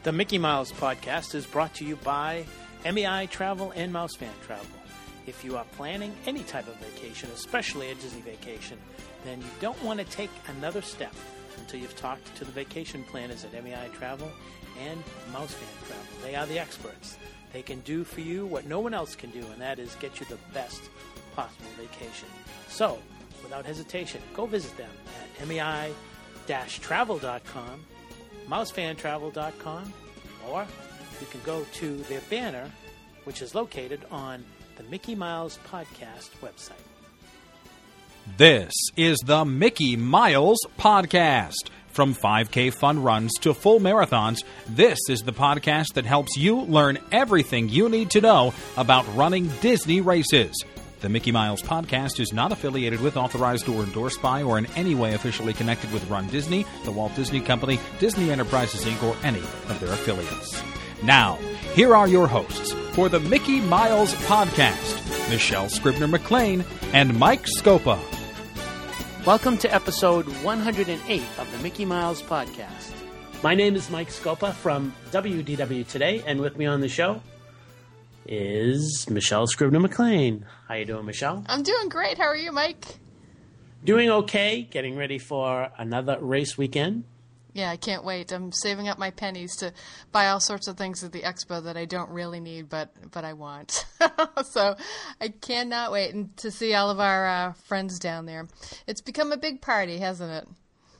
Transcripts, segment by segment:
The Mickey Mouse Podcast is brought to you by MEI Travel and Mouse Fan Travel. If you are planning any type of vacation, especially a Disney vacation, then you don't want to take another step until you've talked to the vacation planners at MEI Travel and Mouse Fan Travel. They are the experts. They can do for you what no one else can do, and that is get you the best possible vacation. So, without hesitation, go visit them at MEI-travel.com, mousefantravel.com, or you can go to their banner, which is located on the Mickey Miles Podcast website. This is the Mickey Miles Podcast. From 5K fun runs to full marathons, this is the podcast that helps you learn everything you need to know about running Disney races. The Mickey Miles Podcast is not affiliated with, authorized, or endorsed by, or in any way officially connected with Run Disney, the Walt Disney Company, Disney Enterprises, Inc., or any of their affiliates. Now, here are your hosts for the Mickey Miles Podcast, Michelle Scribner-McLean and Mike Scopa. Welcome to episode 108 of the Mickey Miles Podcast. My name is Mike Scopa from WDW Today, and with me on the show is Michelle Scribner-McLean. How you doing, Michelle? I'm doing great. How are you, Mike? Doing okay. Getting ready for another race weekend. Yeah, I can't wait. I'm saving up my pennies to buy all sorts of things at the expo that I don't really need, but I want. So I cannot wait to see all of our friends down there. It's become a big party, hasn't it?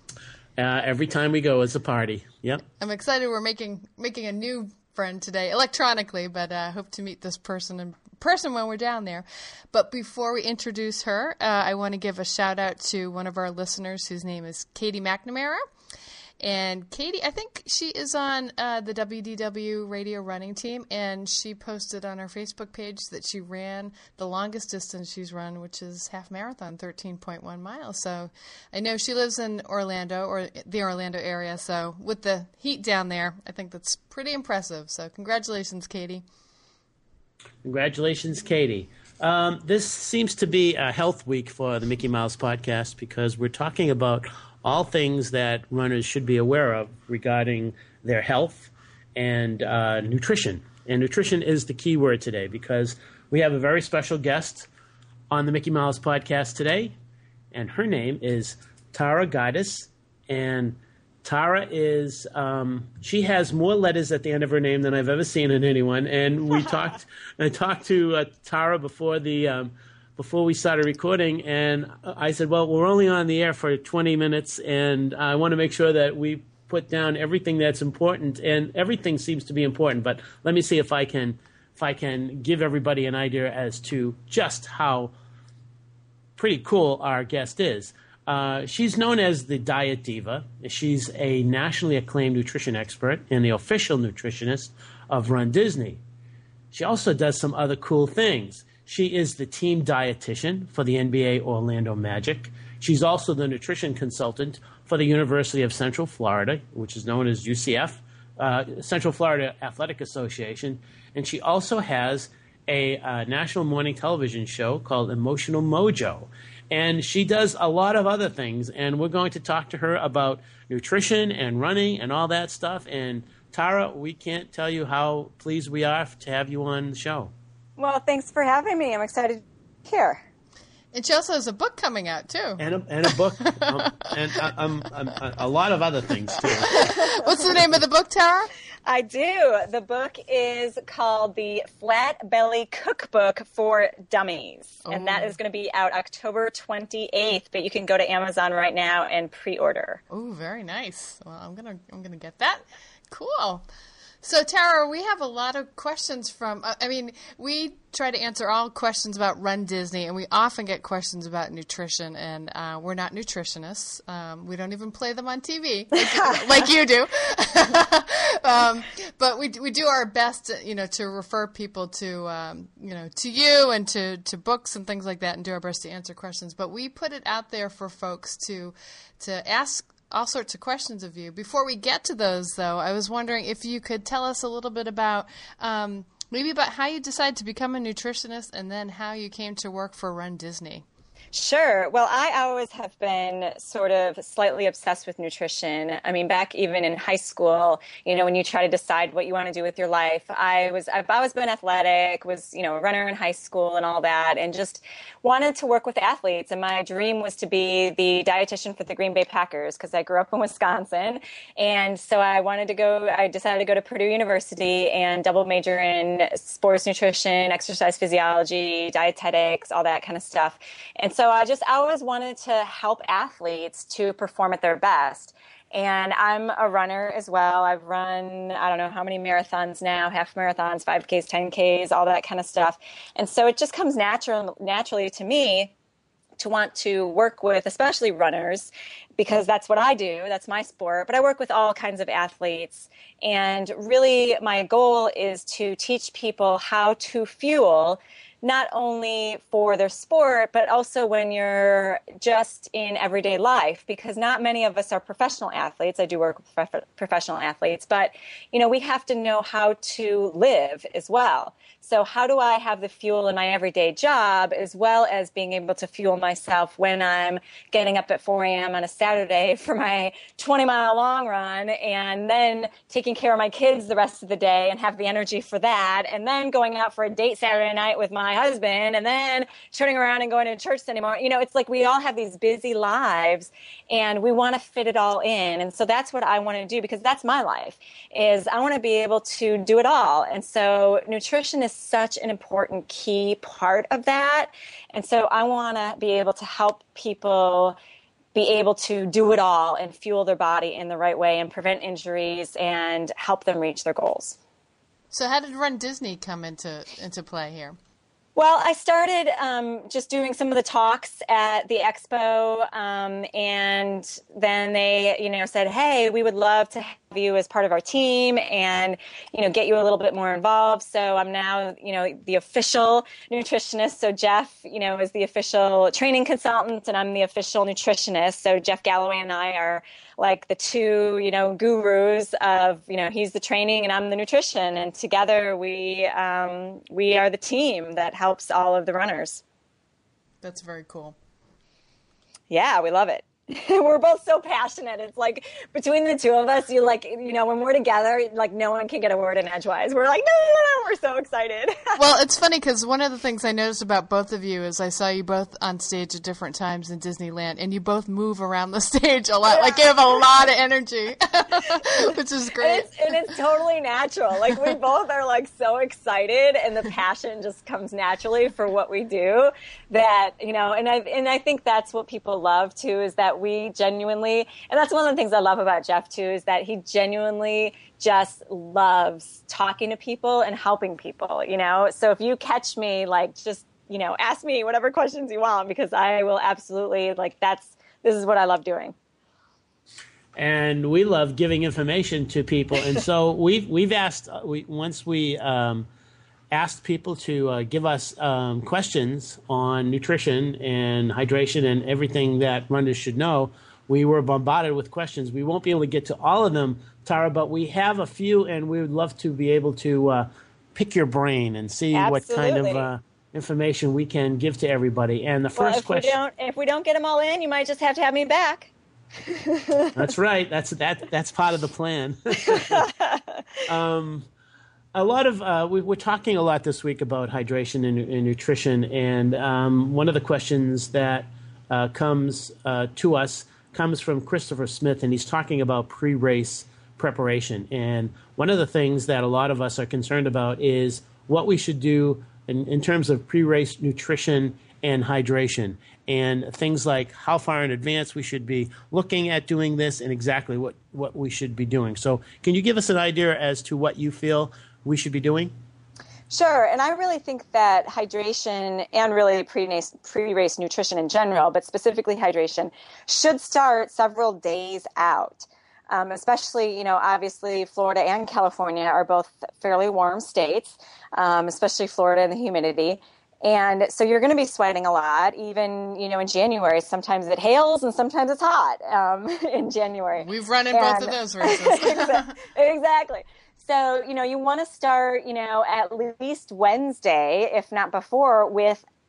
Every time we go, it's a party. Yep. I'm excited. We're making a new friend today, electronically, but I hope to meet this person in person when we're down there. But before we introduce her, I want to give a shout out to one of our listeners whose name is Katie McNamara. And Katie, I think she is on the WDW radio running team, and she posted on her Facebook page that she ran the longest distance she's run, which is half marathon, 13.1 miles. So I know she lives in Orlando, or the Orlando area, so with the heat down there, I think that's pretty impressive. So congratulations, Katie. Congratulations, Katie. This seems to be a health week for the Mickey Mouse Podcast because we're talking about all things that runners should be aware of regarding their health and nutrition. And nutrition is the key word today because we have a very special guest on the Mickey Mouse Podcast today, and her name is Tara Gidus. And Tara is she has more letters at the end of her name than I've ever seen in anyone. And I talked to Tara before we started recording, and I said, well, we're only on the air for 20 minutes, and I want to make sure that we put down everything that's important, and everything seems to be important, but let me see if I can give everybody an idea as to just how pretty cool our guest is. She's known as the Diet Diva. She's a nationally acclaimed nutrition expert and the official nutritionist of Run Disney. She also does some other cool things. She is the team dietitian for the NBA Orlando Magic. She's also the nutrition consultant for the University of Central Florida, which is known as UCF, Central Florida Athletic Association. And she also has a national morning television show called Emotional Mojo. And she does a lot of other things. And we're going to talk to her about nutrition and running and all that stuff. And Tara, we can't tell you how pleased we are to have you on the show. Well, thanks for having me. I'm excited to be here. And she also has a book coming out, too. And a book. And a lot of other things, too. What's the name of the book, Tara? I do. The book is called The Flat Belly Cookbook for Dummies. Oh. And that is going to be out October 28th. But you can go to Amazon right now and pre-order. Oh, very nice. Well, I'm gonna get that. Cool. So, Tara, we have a lot of questions from, we try to answer all questions about Run Disney, and we often get questions about nutrition, and we're not nutritionists. We don't even play them on TV like you do. But we do our best, to refer people to, to you and to books and things like that, and do our best to answer questions. But we put it out there for folks to ask all sorts of questions of you. Before we get to those, though, I was wondering if you could tell us a little bit about maybe about how you decided to become a nutritionist and then how you came to work for Run Disney. Sure. Well, I always have been sort of slightly obsessed with nutrition. I mean, back even in high school, when you try to decide what you want to do with your life, I've always been athletic, was, a runner in high school and all that, and just wanted to work with athletes. And my dream was to be the dietitian for the Green Bay Packers because I grew up in Wisconsin. And so I decided to go to Purdue University and double major in sports nutrition, exercise physiology, dietetics, all that kind of stuff. And so I always wanted to help athletes to perform at their best. And I'm a runner as well. I've run, I don't know how many marathons now, half marathons, 5Ks, 10Ks, all that kind of stuff. And so it just comes naturally to me to want to work with, especially runners, because that's what I do. That's my sport. But I work with all kinds of athletes. And really my goal is to teach people how to fuel not only for their sport, but also when you're just in everyday life, because not many of us are professional athletes. I do work with professional athletes, but, we have to know how to live as well. So how do I have the fuel in my everyday job as well as being able to fuel myself when I'm getting up at 4 a.m. on a Saturday for my 20-mile long run and then taking care of my kids the rest of the day and have the energy for that, and then going out for a date Saturday night with my husband and then turning around and going to church anymore. It's like we all have these busy lives and we want to fit it all in. And so that's what I want to do, because that's my life, is I want to be able to do it all. And so nutrition is such an important key part of that. And so I want to be able to help people be able to do it all and fuel their body in the right way and prevent injuries and help them reach their goals. So how did Run Disney come into play here? Well, I started just doing some of the talks at the expo, and then they, said, hey, we would love to have you as part of our team and, get you a little bit more involved. So I'm now, the official nutritionist. So Jeff, is the official training consultant and I'm the official nutritionist. So Jeff Galloway and I are like the two, gurus of, he's the training and I'm the nutrition. And together we are the team that helps all of the runners. That's very cool. Yeah, we love it. We're both so passionate. It's like between the two of us, when we're together, like no one can get a word in edgewise. We're like, no, we're so excited. Well, it's funny because one of the things I noticed about both of you is I saw you both on stage at different times in Disneyland, and you both move around the stage a lot. Yeah. Like you have a lot of energy, which is great. And it's totally natural. Like we both are like so excited, and the passion just comes naturally for what we do. That and I think that's what people love too, is that we genuinely, and that's one of the things I love about Jeff too, is that he genuinely just loves talking to people and helping people, So if you catch me, just, ask me whatever questions you want, because I will absolutely, this is what I love doing. And we love giving information to people. And so we've asked, once we asked people to give us questions on nutrition and hydration and everything that runners should know. We were bombarded with questions. We won't be able to get to all of them, Tara, but we have a few, and we would love to be able to pick your brain and see what kind of information we can give to everybody. And the first question... If we don't get them all in, you might just have to have me back. That's right. That's part of the plan. A lot of we're talking a lot this week about hydration and nutrition, and one of the questions that comes to us comes from Christopher Smith, and he's talking about pre-race preparation. And one of the things that a lot of us are concerned about is what we should do in terms of pre-race nutrition and hydration, and things like how far in advance we should be looking at doing this and exactly what we should be doing. So can you give us an idea as to what you feel we should be doing? Sure. And I really think that hydration and really pre-race nutrition in general, but specifically hydration, should start several days out. Especially, obviously Florida and California are both fairly warm states, especially Florida and the humidity. And so you're going to be sweating a lot, even, in January. Sometimes it hails and sometimes it's hot in January. We've run in both of those races. Exactly. So, you want to start, at least Wednesday, if not before, with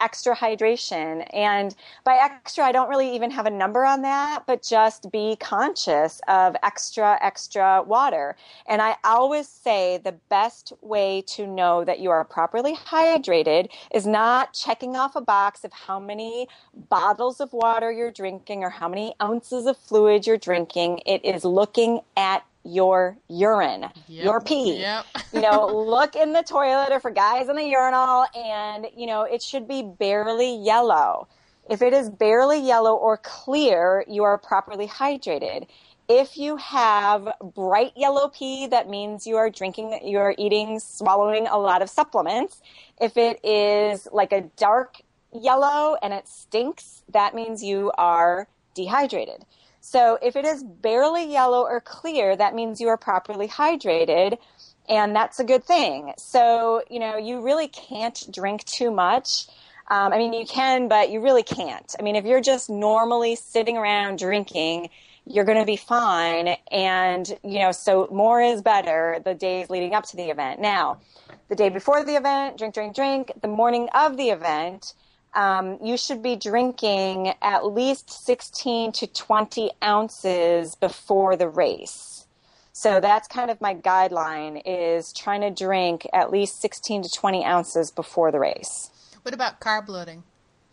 extra hydration. And by extra, I don't really even have a number on that, but just be conscious of extra water. And I always say the best way to know that you are properly hydrated is not checking off a box of how many bottles of water you're drinking or how many ounces of fluid you're drinking. It is looking at your urine, your pee. Yep. Look in the toilet, or for guys in the urinal, and, it should be barely yellow. If it is barely yellow or clear, you are properly hydrated. If you have bright yellow pee, that means you are eating, swallowing a lot of supplements. If it is like a dark yellow and it stinks, that means you are dehydrated. So if it is barely yellow or clear, that means you are properly hydrated, and that's a good thing. So, you really can't drink too much. You can, but you really can't. If you're just normally sitting around drinking, you're going to be fine. And, so more is better the days leading up to the event. Now, the day before the event, drink. The morning of the event, you should be drinking at least 16 to 20 ounces before the race. So that's kind of my guideline, is trying to drink at least 16 to 20 ounces before the race. What about carb loading?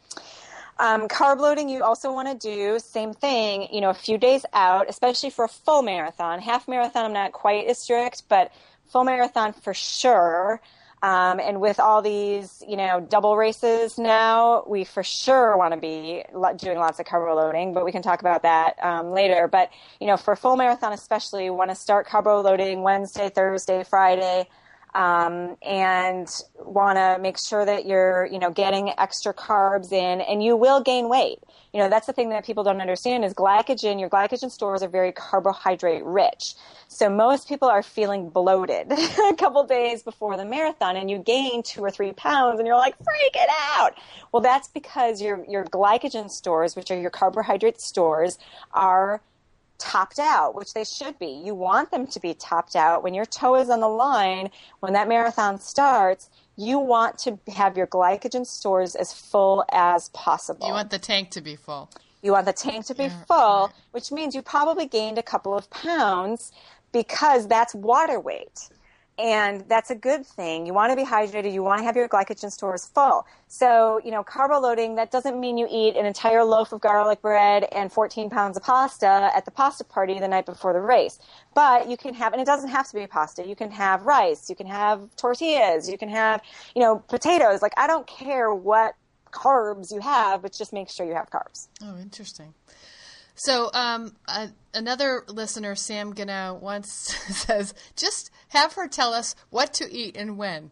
Carb loading, you also want to do same thing, a few days out, especially for a full marathon. Half marathon, I'm not quite as strict, but full marathon for sure. And with all these, double races now, we for sure want to be doing lots of carbo loading, but we can talk about that later. But, for a full marathon especially, you want to start carbo loading Wednesday, Thursday, Friday, and want to make sure that you're, getting extra carbs in, and you will gain weight. That's the thing that people don't understand is glycogen. Your glycogen stores are very carbohydrate rich. So most people are feeling bloated a couple days before the marathon, and you gain 2 or 3 pounds, and you're like, freak it out. Well, that's because your glycogen stores, which are your carbohydrate stores, are topped out, which they should be. You want them to be topped out. When your toe is on the line, when that marathon starts, you want to have your glycogen stores as full as possible. You want the tank to be full. You want the tank to be full, which means you probably gained a couple of pounds, because that's water weight. And that's a good thing. You want to be hydrated. You want to have your glycogen stores full. So, carbo loading, that doesn't mean you eat an entire loaf of garlic bread and 14 pounds of pasta at the pasta party the night before the race. But you can have, and it doesn't have to be pasta. You can have rice. You can have tortillas. You can have, potatoes. Like, I don't care what carbs you have, but just make sure you have carbs. Oh, interesting. So another listener, Sam Gano, once says, just have her tell us what to eat and when.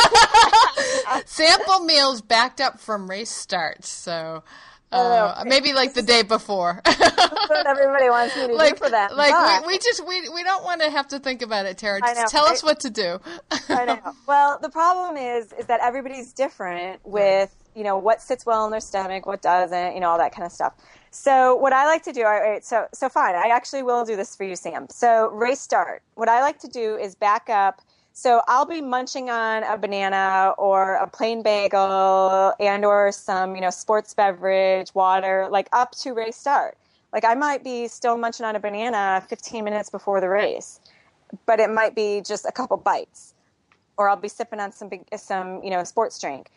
Sample meals backed up from race starts. So maybe like the day before. That's what everybody wants me to do for that. We don't want to have to think about it, Tara. Just tell us what to do. I know. Well, the problem is that everybody's different with, what sits well in their stomach, what doesn't, all that kind of stuff. So what I like to do, so fine, I actually will do this for you, Sam. So race start, what I like to do is back up. So I'll be munching on a banana or a plain bagel and or some, sports beverage, water, like up to race start. Like I might be still munching on a banana 15 minutes before the race, but it might be just a couple bites. Or I'll be sipping on some sports drink.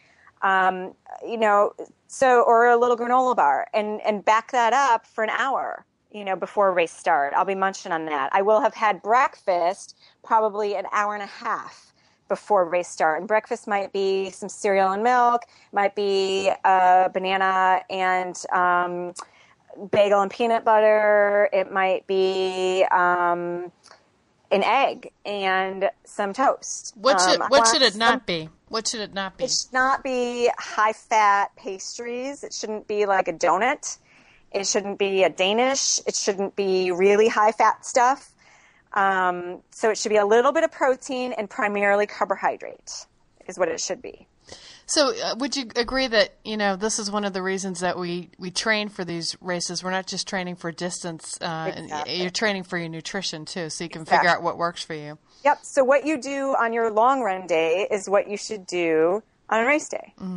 Or a little granola bar and back that up for an hour, before race start. I'll be munching on that. I will have had breakfast probably an hour and a half before race start. And breakfast might be some cereal and milk, might be a banana and bagel and peanut butter. It might be an egg and some toast. What should it not be? What should it not be? It should not be high-fat pastries. It shouldn't be like a donut. It shouldn't be a Danish. It shouldn't be really high-fat stuff. So it should be a little bit of protein and primarily carbohydrate is what it should be. So would you agree that, this is one of the reasons that we train for these races? We're not just training for distance. Exactly. You're training for your nutrition, too, so you can figure out what works for you. Yep. So what you do on your long run day is what you should do on race day. Mm-hmm.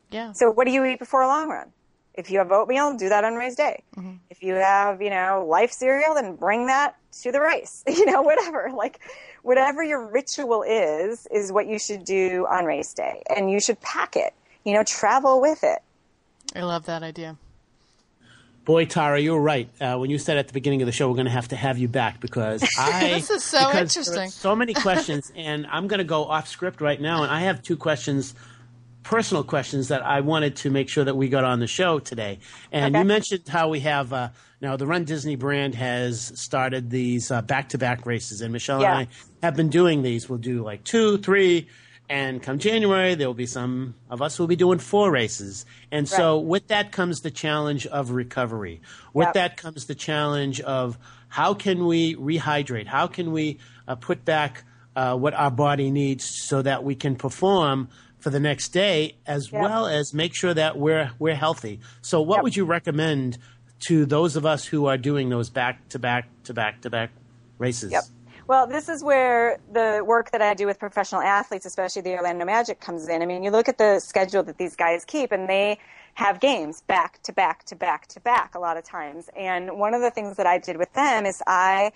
Yeah. So what do you eat before a long run? If you have oatmeal, do that on race day. Mm-hmm. If you have, Life cereal, then bring that to the race. Whatever. Like, whatever your ritual is what you should do on race day. And you should pack it. Travel with it. I love that idea. Boy, Tara, you were right. When you said at the beginning of the show, we're going to have you back because this is so interesting. There are so many questions, and I'm going to go off script right now, and I have 2 questions, personal questions that I wanted to make sure that we got on the show today. And You mentioned how we have now the Run Disney brand has started these back-to-back races, and Michelle and I have been doing these. We'll do like 2, 3. And come January, there will be some of us who will be doing 4 races. And so with that comes the challenge of recovery. With that comes the challenge of how can we rehydrate? How can we put back what our body needs so that we can perform for the next day as well as make sure that we're healthy. So what would you recommend to those of us who are doing those back-to-back races? Yep. Well, this is where the work that I do with professional athletes, especially the Orlando Magic, comes in. I mean, you look at the schedule that these guys keep, and they have games back to back to back to back a lot of times. And one of the things that I did with them is I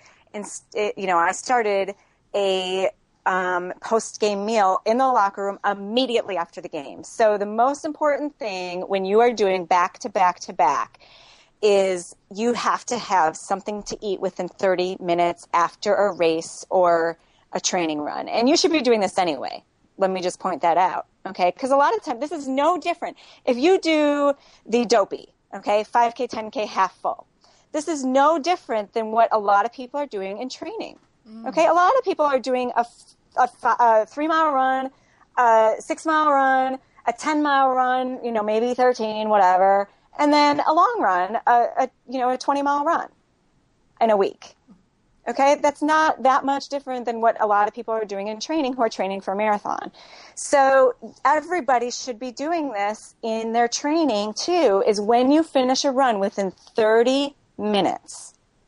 started a post-game meal in the locker room immediately after the game. So the most important thing when you are doing back to back to back is you have to have something to eat within 30 minutes after a race or a training run. And you should be doing this anyway. Let me just point that out, okay? Because a lot of times, this is no different. If you do the Dopey, okay, 5K, 10K, half full, this is no different than what a lot of people are doing in training, okay? A lot of people are doing a 3-mile run, a 6-mile run, a 10-mile run, maybe 13, whatever, and then a long run, a 20-mile run in a week. Okay, that's not that much different than what a lot of people are doing in training who are training for a marathon. So everybody should be doing this in their training too, is when you finish a run within 30 minutes.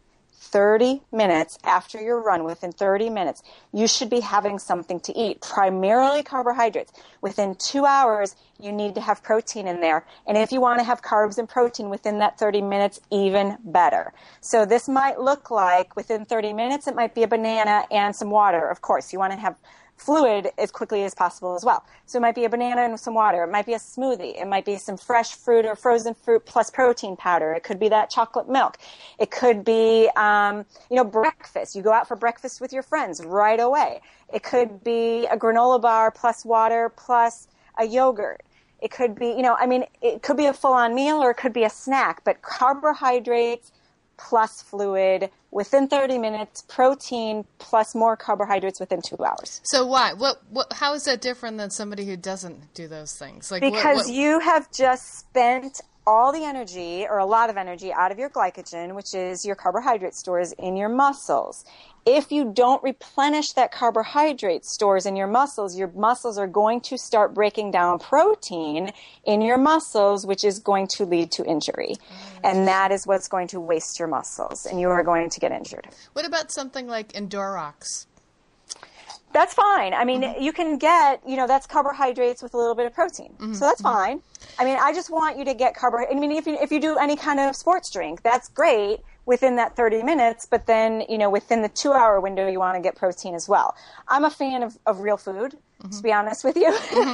30 minutes after your run, within 30 minutes, you should be having something to eat, primarily carbohydrates. Within 2 hours, you need to have protein in there. And if you want to have carbs and protein within that 30 minutes, even better. So this might look like within 30 minutes, it might be a banana and some water. Of course, you want to have fluid as quickly as possible as well. So it might be a banana and some water. It might be a smoothie. It might be some fresh fruit or frozen fruit plus protein powder. It could be that chocolate milk. It could be, breakfast. You go out for breakfast with your friends right away. It could be a granola bar plus water plus a yogurt. It could be, it could be a full-on meal or it could be a snack, but carbohydrates plus fluid within 30 minutes, protein plus more carbohydrates within 2 hours. So why? How is that different than somebody who doesn't do those things? Because you have just spent all the energy or a lot of energy out of your glycogen, which is your carbohydrate stores in your muscles. If you don't replenish that carbohydrate stores in your muscles are going to start breaking down protein in your muscles, which is going to lead to injury. And that is what's going to waste your muscles, and you are going to get injured. What about something like Endorox? That's fine. I mean, you can get, that's carbohydrates with a little bit of protein. So that's fine. I mean, I just want you to get carbohydrates. I mean, if you do any kind of sports drink, that's great within that 30 minutes, but then, within the 2-hour window, you want to get protein as well. I'm a fan of real food, to be honest with you.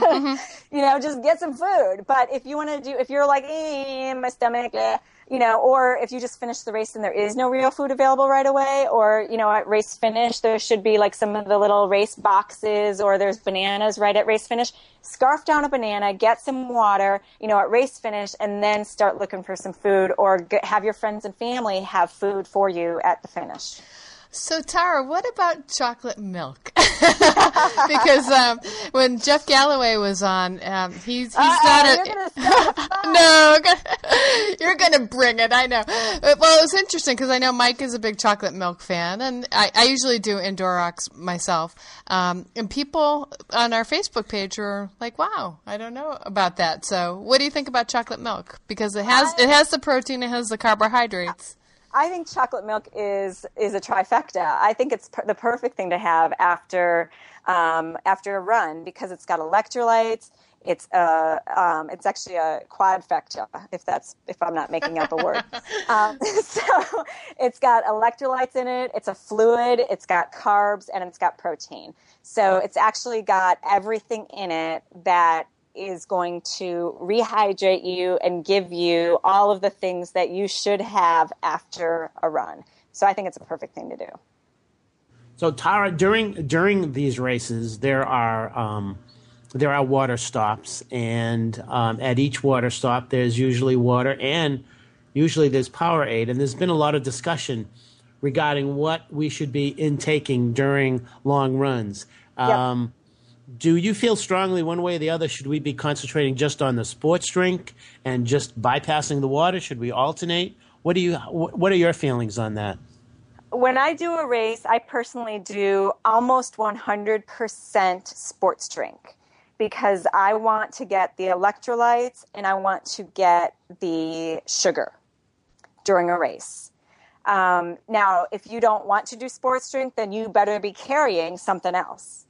Just get some food. But if you want to if you're like, my stomach, or if you just finish the race and there is no real food available right away, or, at race finish, there should be like some of the little race boxes, or there's bananas right at race finish. Scarf down a banana, get some water, at race finish, and then start looking for some food, or have your friends and family have food for you at the finish. So, Tara, what about chocolate milk? Because when Jeff Galloway was on, he's not No, you're going to bring it, I know. Well, it was interesting because I know Mike is a big chocolate milk fan, and I usually do Endorox myself. And people on our Facebook page were like, wow, I don't know about that. So what do you think about chocolate milk? Because it has the protein, it has the carbohydrates. I think chocolate milk is a trifecta. I think it's the perfect thing to have after a run because it's got electrolytes, It's actually a quadfecta, if I'm not making up a word. So it's got electrolytes in it. It's a fluid. It's got carbs, and it's got protein. So it's actually got everything in it that is going to rehydrate you and give you all of the things that you should have after a run. So I think it's a perfect thing to do. So Tara, during these races, there are water stops, and at each water stop, there's usually water, and usually there's Powerade. And there's been a lot of discussion regarding what we should be intaking during long runs. Yep. Do you feel strongly one way or the other? Should we be concentrating just on the sports drink and just bypassing the water? Should we alternate? What are your feelings on that? When I do a race, I personally do almost 100% sports drink because I want to get the electrolytes and I want to get the sugar during a race. Now, if you don't want to do sports drink, then you better be carrying something else.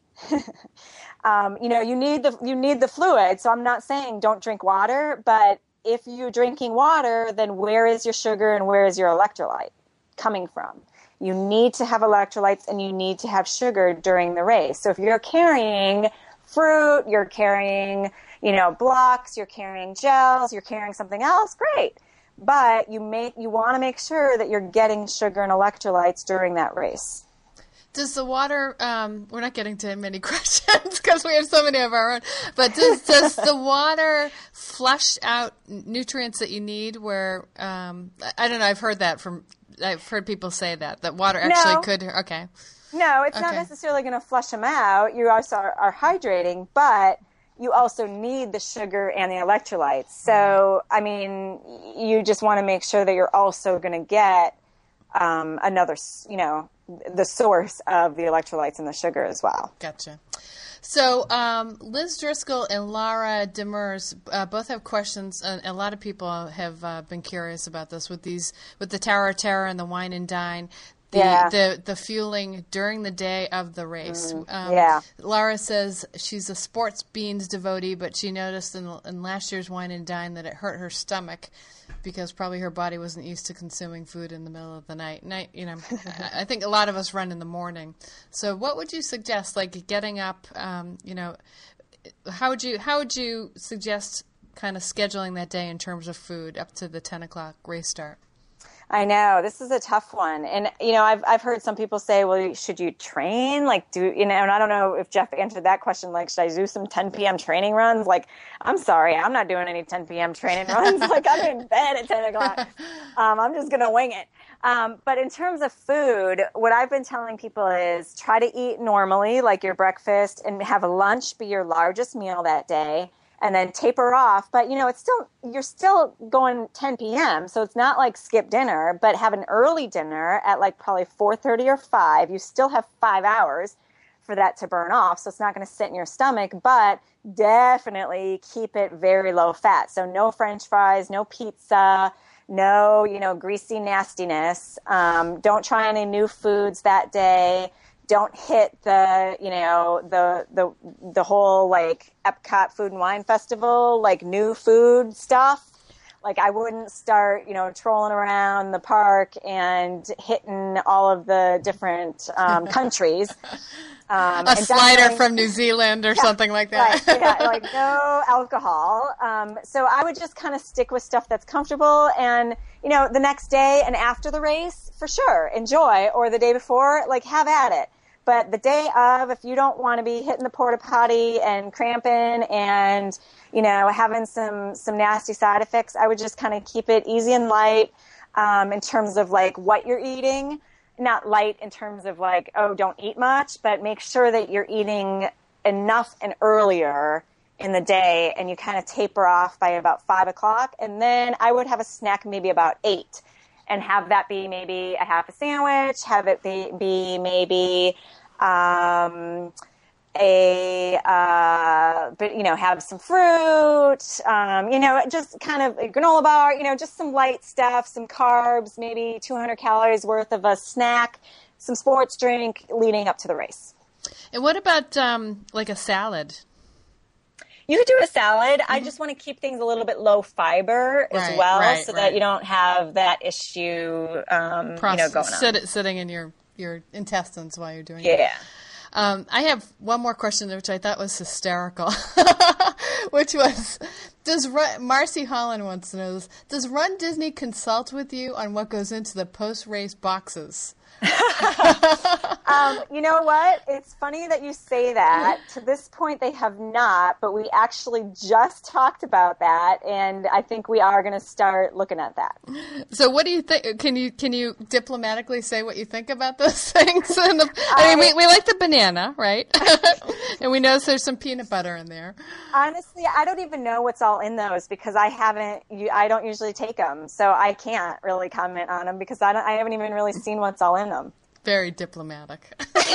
You need the fluid. So I'm not saying don't drink water, but if you're drinking water, then where is your sugar and where is your electrolyte coming from? You need to have electrolytes and you need to have sugar during the race. So if you're carrying fruit, you're carrying, blocks, you're carrying gels, you're carrying something else, great. But you want to make sure that you're getting sugar and electrolytes during that race. Does the water, we're not getting to many questions because we have so many of our own, but does the water flush out nutrients that you need where, I don't know, I've heard people say that water actually could, okay. No, it's not necessarily going to flush them out. You also are hydrating, but you also need the sugar and the electrolytes. So, you just want to make sure that you're also going to get another, the source of the electrolytes and the sugar as well. Gotcha. So Liz Driscoll and Laura Demers both have questions, and a lot of people have been curious about this with the Tower of Terror and the Wine and Dine. The fueling during the day of the race. Laura says she's a sports beans devotee, but she noticed in last year's Wine and Dine that it hurt her stomach because probably her body wasn't used to consuming food in the middle of the night. I think a lot of us run in the morning. So what would you suggest, like getting up, how would you suggest kind of scheduling that day in terms of food up to the 10 o'clock race start? I know this is a tough one. And, I've heard some people say, well, should you train? And I don't know if Jeff answered that question. Like, should I do some 10 PM training runs? Like, I'm sorry, I'm not doing any 10 PM training runs. Like, I'm in bed at 10 o'clock. I'm just going to wing it. But in terms of food, what I've been telling people is try to eat normally, like your breakfast, and have a lunch be your largest meal that day. And then taper off. But, you're still going 10 p.m., so it's not like skip dinner, but have an early dinner at like probably 4:30 or 5. You still have 5 hours for that to burn off, so it's not going to sit in your stomach, but definitely keep it very low fat. So no French fries, no pizza, no, greasy nastiness. Don't try any new foods that day. Don't hit the whole like Epcot Food and Wine Festival, like new food stuff. Like I wouldn't start, trolling around the park and hitting all of the different countries. A slider from New Zealand or something like that. Right, like no alcohol. So I would just kind of stick with stuff that's comfortable and, the next day and after the race, for sure, enjoy. Or the day before, like have at it. But the day of, if you don't want to be hitting the porta potty and cramping and, having some nasty side effects, I would just kind of keep it easy and light in terms of like what you're eating. Not light in terms of like, oh, don't eat much, but make sure that you're eating enough and earlier in the day and you kind of taper off by about 5 o'clock. And then I would have a snack maybe about 8 and have that be maybe a half a sandwich, have it be maybe have some fruit, just kind of a granola bar, just some light stuff, some carbs, maybe 200 calories worth of a snack, some sports drink leading up to the race. And what about like a salad? You could do a salad. I just want to keep things a little bit low fiber as well, so that you don't have that issue, going on. Sitting in your intestines while you're doing it. Yeah. I have one more question, which I thought was hysterical, which was, Marcy Holland wants to know this, does Run Disney consult with you on what goes into the post-race boxes? You know what? It's funny that you say that. To this point, they have not, but we actually just talked about that, and I think we are going to start looking at that. So, what do you think? Can you diplomatically say what you think about those things? I mean, we like the banana, right? And we know there's some peanut butter in there. Honestly, I don't even know what's all in those because I don't usually take them, so I can't really comment on them because I haven't even really seen what's all in them. Very diplomatic.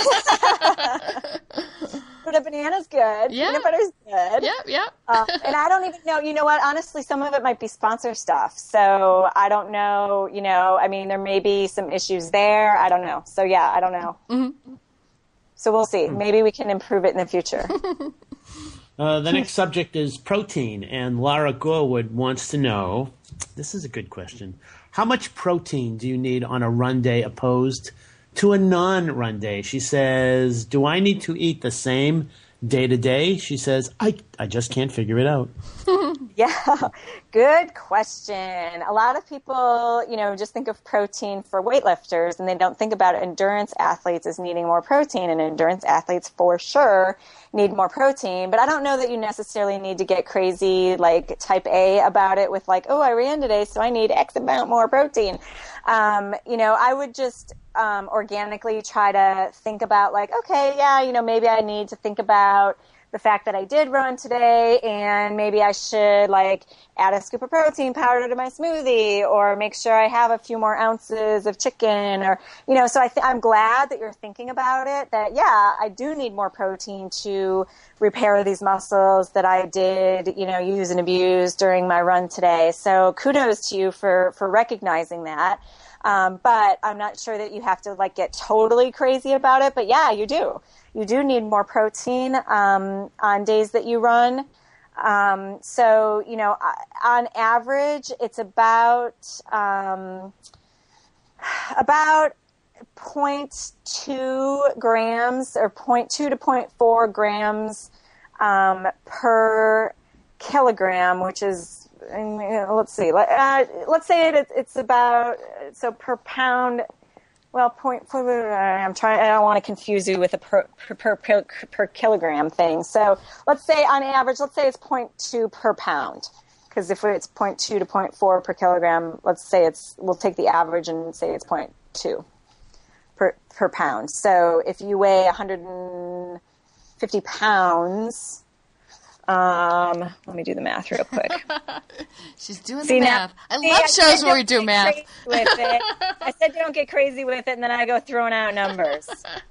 But a banana's good. Yeah. Peanut butter's good. Yeah. And I don't even know. You know what? Honestly, some of it might be sponsor stuff. So I don't know. I mean, there may be some issues there. I don't know. So yeah, I don't know. Mm-hmm. So we'll see. Maybe we can improve it in the future. The next subject is protein, and Laura Gorwood wants to know, this is a good question, how much protein do you need on a run day opposed to a non-run day? She says, do I need to eat the same day to day? She says, I just can't figure it out. Yeah, good question. A lot of people, just think of protein for weightlifters, and they don't think about endurance athletes as needing more protein, and endurance athletes for sure need more protein. But I don't know that you necessarily need to get crazy, like type A about it with like, oh, I ran today, so I need X amount more protein. I would just organically try to think about like, okay, yeah, maybe I need to think about the fact that I did run today, and maybe I should like add a scoop of protein powder to my smoothie, or make sure I have a few more ounces of chicken, or so I'm glad that you're thinking about it. That I do need more protein to repair these muscles that I did use and abuse during my run today. So kudos to you for recognizing that. But I'm not sure that you have to like get totally crazy about it. But yeah, you do. You do need more protein on days that you run. So, on average, it's about 0.2 grams or 0.2 to 0.4 grams per kilogram, which is, let's see, let's say it's about, so per pound. Well, I don't want to confuse you with a per kilogram thing. So let's say on average, it's 0.2 per pound. Because if it's 0.2 to 0.4 per kilogram, we'll take the average and say it's 0.2 per pound. So if you weigh 150 pounds, let me do the math real quick. She's doing the math. I love shows where we do math. With it. I said don't get crazy with it, and then I go throwing out numbers.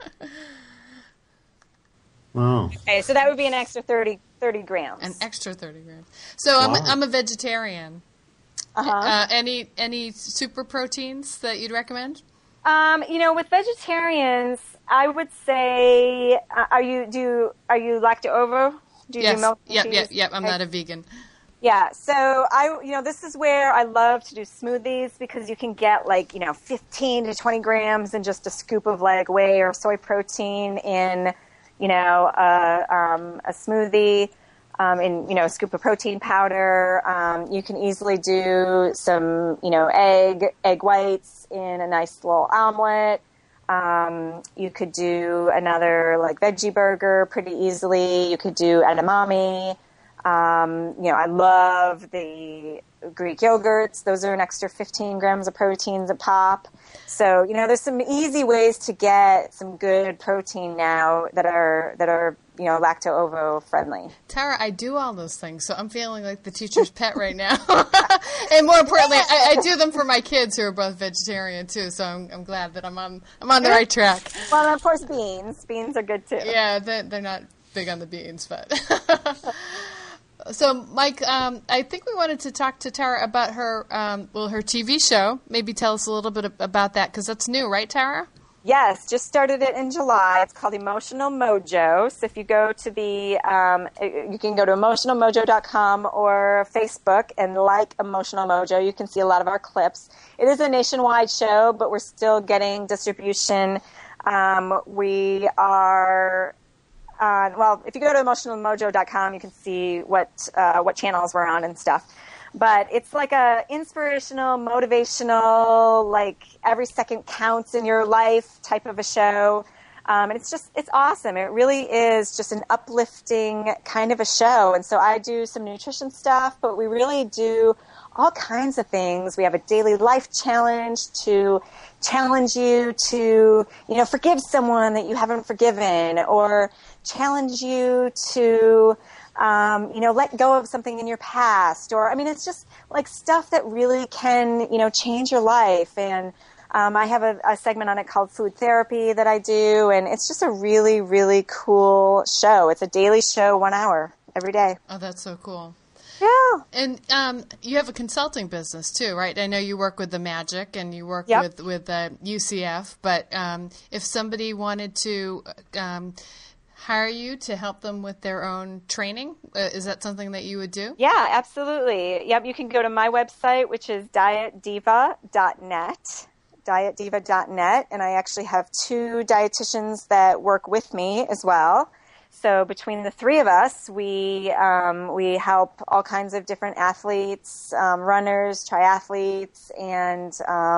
Wow. Okay, so that would be an extra 30 grams. An extra 30 grams. So I'm a vegetarian. Uh-huh. Any super proteins that you'd recommend? With vegetarians, I would say, are you lacto-ovo? Do you do milk and cheese? Yep. I'm not a vegan. Yeah, so this is where I love to do smoothies because you can get 15 to 20 grams and just a scoop of whey or soy protein in, a smoothie, in a scoop of protein powder. You can easily do some, egg whites in a nice little omelet. You could do another veggie burger pretty easily. You could do edamame. I love the Greek yogurts. Those are an extra 15 grams of proteins a pop. So, there's some easy ways to get some good protein now that are lacto-ovo friendly. Tara, I do all those things, so I'm feeling like the teacher's pet right now. And more importantly, I do them for my kids who are both vegetarian too. So I'm glad that I'm on the right track. Well, and of course, beans. Beans are good too. Yeah, they're not big on the beans, but. So, Mike, I think we wanted to talk to Tara about her her TV show. Maybe tell us a little bit about that because that's new, right, Tara? Yes, just started it in July. It's called Emotional Mojo. So if you go to you can go to emotionalmojo.com or Facebook and like Emotional Mojo. You can see a lot of our clips. It is a nationwide show, but we're still getting distribution. We are if you go to emotionalmojo.com, you can see what channels we're on and stuff. But it's like a inspirational, motivational, like every second counts in your life type of a show. And it's awesome. It really is just an uplifting kind of a show. And so I do some nutrition stuff, but we really do all kinds of things. We have a daily life challenge to challenge you to, forgive someone that you haven't forgiven, or challenge you to let go of something in your past, it's just like stuff that really can, change your life. And I have a segment on it called Food Therapy that I do, and it's just a really, really cool show. It's a daily show, 1 hour every day. Oh, that's so cool. Yeah. And you have a consulting business too, right? I know you work with the Magic and you work with UCF, but if somebody wanted to hire you to help them with their own training, is that something that you would do? Yeah, absolutely. Yep, you can go to my website, which is dietdiva.net. dietdiva.net, and I actually have 2 dietitians that work with me as well. So between the 3 of us, we help all kinds of different athletes, runners, triathletes, and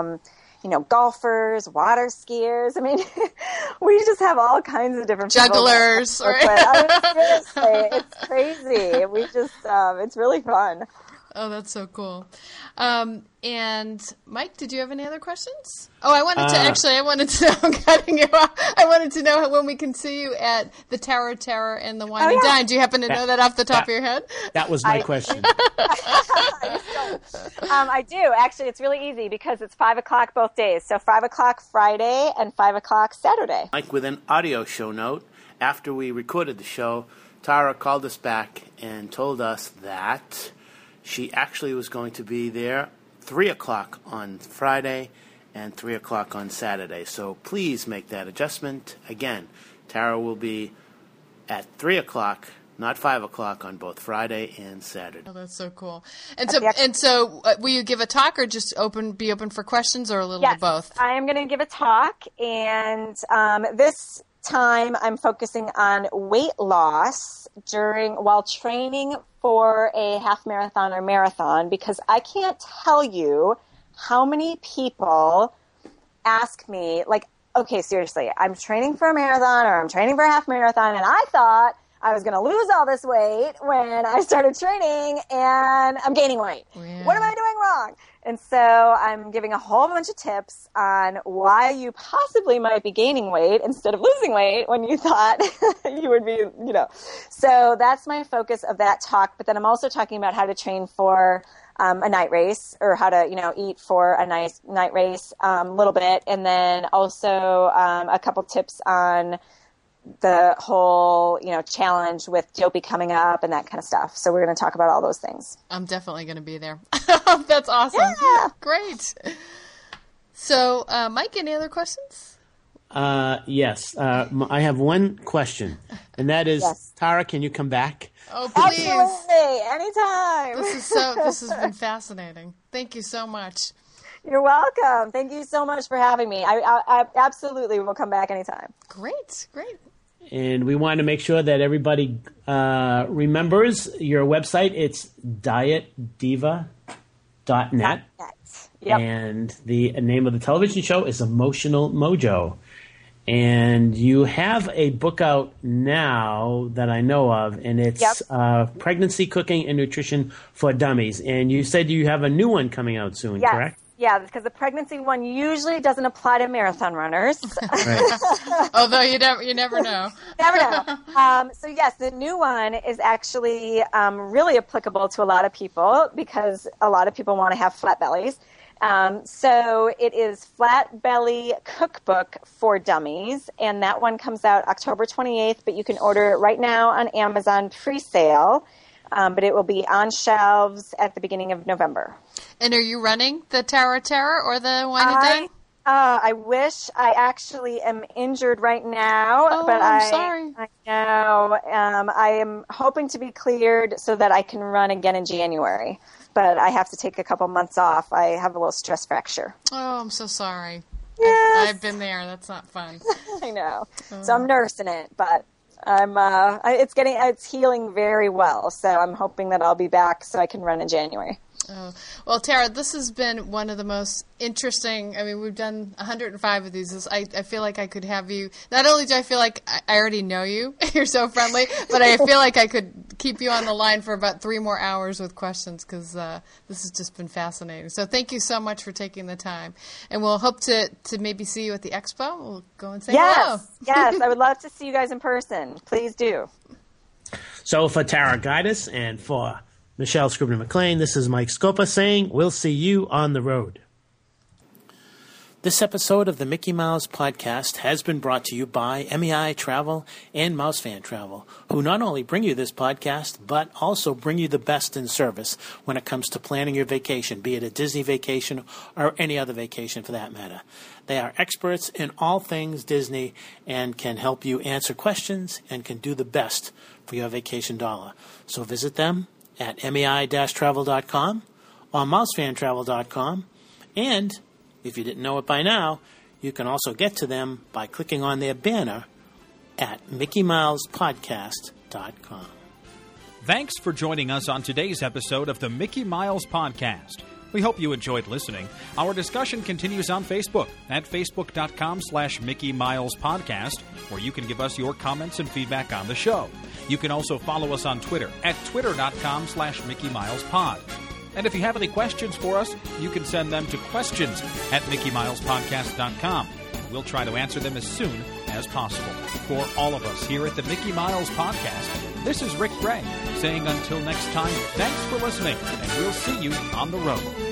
golfers, water skiers. We just have all kinds of different jugglers. Seriously, it's crazy. We just it's really fun. Oh, that's so cool. And Mike, did you have any other questions? Oh, I wanted to know, I'm cutting you off. I wanted to know when we can see you at the Tower of Terror and the Wine and Dine. Do you happen to know that off the top of your head? That was my question. I do. Actually, it's really easy because it's 5 o'clock both days. So 5 o'clock Friday and 5 o'clock Saturday. Mike, with an audio show note, after we recorded the show, Tara called us back and told us that she actually was going to be there 3 o'clock on Friday and 3 o'clock on Saturday. So please make that adjustment. Again, Tara will be at 3 o'clock, not 5 o'clock, on both Friday and Saturday. Oh, that's so cool. And so will you give a talk or just be open for questions, or a little of both? I am going to give a talk, and this time I'm focusing on weight loss while training for a half marathon or marathon, because I can't tell you how many people ask me, like, okay, seriously, I'm training for a marathon or I'm training for a half marathon, and I thought I was going to lose all this weight when I started training, and I'm gaining weight. Yeah. What am I doing wrong? And so I'm giving a whole bunch of tips on why you possibly might be gaining weight instead of losing weight when you thought you would be, So that's my focus of that talk. But then I'm also talking about how to train for a night race, or how to, eat for a nice night race a little bit. And then also a couple tips on the whole, challenge with Dopey coming up and that kind of stuff. So we're going to talk about all those things. I'm definitely going to be there. That's awesome. Yeah. Great. So, Mike, any other questions? Yes. I have one question, and that is, yes. Tara, can you come back? Oh, please. Absolutely. Anytime. This has been fascinating. Thank you so much. You're welcome. Thank you so much for having me. I absolutely will come back anytime. Great. And we want to make sure that everybody remembers your website. It's dietdiva.net. Yep. And the name of the television show is Emotional Mojo. And you have a book out now that I know of, and it's Pregnancy, Cooking, and Nutrition for Dummies. And you said you have a new one coming out soon, correct? Yeah, because the pregnancy one usually doesn't apply to marathon runners. Right. Although you never know. Never know. So yes, the new one is actually really applicable to a lot of people, because a lot of people want to have flat bellies. So it is Flat Belly Cookbook for Dummies, and that one comes out October 28th, but you can order it right now on Amazon pre-sale. But it will be on shelves at the beginning of November. And are you running the Tower of Terror or the Wine and Dine? I wish. I actually am injured right now, but I'm sorry. I know. I am hoping to be cleared so that I can run again in January, but I have to take a couple months off. I have a little stress fracture. Oh, I'm so sorry. Yes. I've been there. That's not fun. I know. So I'm nursing it, but it's healing very well. So I'm hoping that I'll be back so I can run in January. Oh. Well, Tara, this has been one of the most interesting. I mean, we've done 105 of these. I feel like I could have you. Not only do I feel like I already know you, you're so friendly, but I feel like I could keep you on the line for about 3 more hours with questions because this has just been fascinating. So thank you so much for taking the time. And we'll hope to maybe see you at the expo. We'll go and say hello. Yes, I would love to see you guys in person. Please do. So for Tara Gaitis and for Michelle Scribner-McLean, this is Mike Scopa saying we'll see you on the road. This episode of the Mickey Mouse Podcast has been brought to you by MEI Travel and Mousefan Travel, who not only bring you this podcast, but also bring you the best in service when it comes to planning your vacation, be it a Disney vacation or any other vacation for that matter. They are experts in all things Disney and can help you answer questions and can do the best for your vacation dollar. So visit them at mei-travel.com or mousefantravel.com, and if you didn't know it by now, you can also get to them by clicking on their banner at MickeyMilesPodcast.com. Thanks for joining us on today's episode of the Mickey Miles Podcast. We hope you enjoyed listening. Our discussion continues on Facebook at facebook.com/Mickey Miles Podcast, where you can give us your comments and feedback on the show. You can also follow us on Twitter at twitter.com/Mickey Miles Pod. And if you have any questions for us, you can send them to questions@MickeyMilesPodcast.com. We'll try to answer them as soon as possible. For all of us here at the Mickey Miles Podcast, this is Rick Gray saying until next time, thanks for listening, and we'll see you on the road.